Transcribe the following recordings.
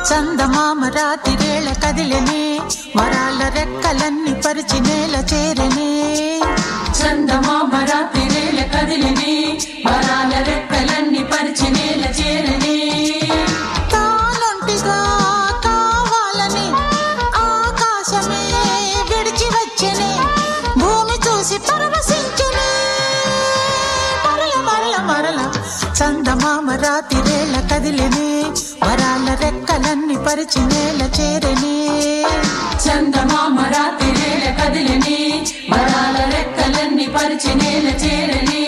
చందమామ రాతిరేళ కదిలెనే, వరాల రెక్కలన్నీ పరిచి నేల చేరనే. చందమామ రాతిరేళ కదిలెనే, వరాల రెక్కలన్నీ పరిచి నేల చేరనే. తానొంటిగా కావాలని ఆకాశమే విడిచి వచ్చెనే, భూమి చూసి పరవశించెనే. మరల మరల మరల చందమామ రాతిరేళ కదిలెనే, వరాల రెక్కలన్నీ పరిచి నేల చేరనే. చందమామ రాతిరేళ కదిలెనే, వరాల రెక్కలన్నీ పరిచి నేల చేరనే.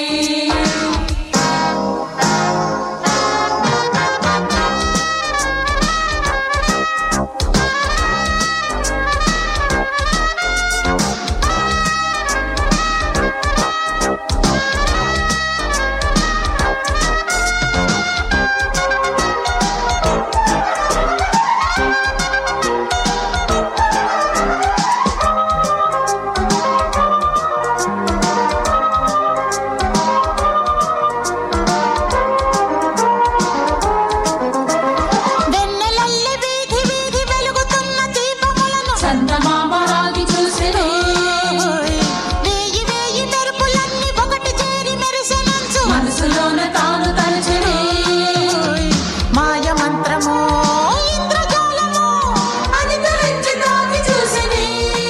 చందమామ రాగి చూసెనే, వేయి వేయి మెరుపులన్నీ ఒకటి చేరి మెరిసెనంచు, మనసులోన తాను తలచెనే. మాయ మంత్రమో ఇంద్రజాలమో అది తరించి తాకి చూసెనే,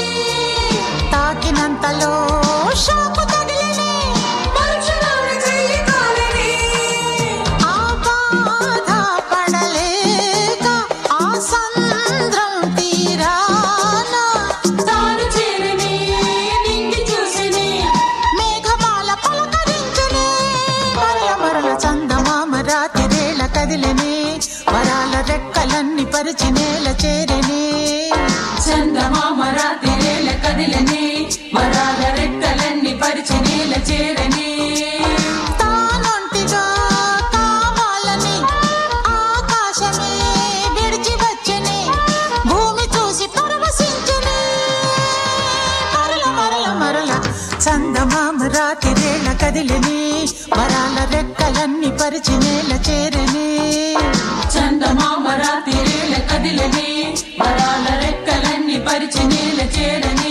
తాకినంతలో షాకు తగిలినే. మనుషులోన చెయ్యి కాలినే. ఆ బాధ పడలేక ఆ సంద్రం తీరాన తాను చేరనే, నింగి చూసెనే. మేఘమాల పలకరించెనే. మరల మరల చందమామ రాతిరేళ కదిలెనే, వరాల రెక్కలన్నీ పరిచి నేల చేరనే. చందమామ రాతిరేళ కదిలెనే, వరాల రెక్కలన్నీ పరిచి నేల చేరనే. తానొంటిగా కావాలని ఆకాశమే విడిచి వచ్చెనే, భూమి చూసి పరవశించెనే. మరల మరల మరల చందమామ రాతిరేళ కదిలెనే, వరాల రెక్కలన్నీ పరిచి నేల చేరనే. చందమామ రాతిరేళ కదిలెనే, వరాల రెక్కలన్నీ పరిచి నేల చేరనే.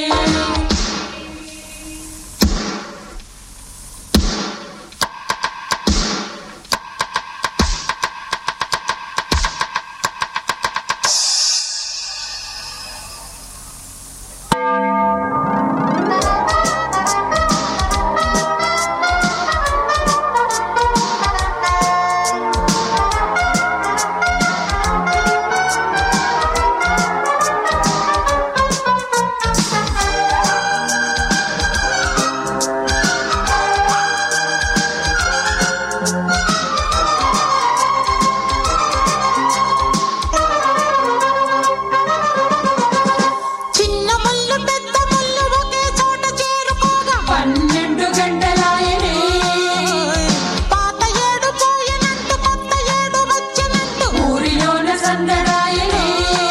చిన్న ముళ్ళు పెద్ద ముళ్ళు ఒకే చోట చేరుకోగా, 12 గంటలాయనే, పాత ఏడు పోయినట్టు కొత్త ఏడు వచ్చినట్టు, ఊరిలోన సందడాయనే.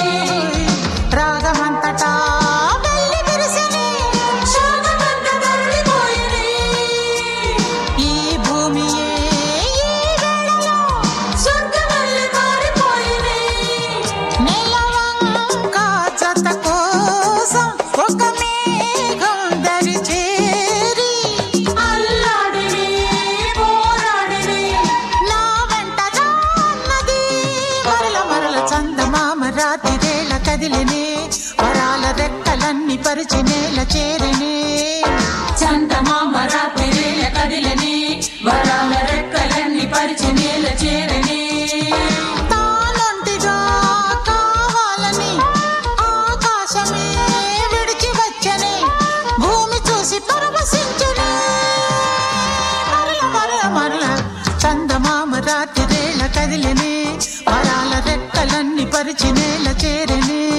రాగమంతటా వెళ్ళి విరిసెనే. శోకమంత తరలిపోయెనే. ఈ భూమియే ఈ వేళలో స్వర్గమల్లె కారిపోయెనే. నెలవంక జత కోసం ఒక మేఘం దరి చేరి, అల్లాడినే, పోరాడినే. నా వెంట రాన్నది. మరల మరల చందమామ రాతిరేళ కదిలెనే, వరాల రెక్కలన్నీ పరిచి నేల చేరనే. చందమామ రాతిరేళ కదిలెనే, వరాల రెక్కలన్నీ పరిచి నేల చేరనే. తానొంటిగా కావాలని ఆకాశమే విడిచి వచ్చెనే, భూమి చూసి పరవశించెనే. మరల మరల మరల చందమామ రాతిరేళ కదిలెనే, వరాల రెక్కలన్నీ పరిచి నేల చేరనే.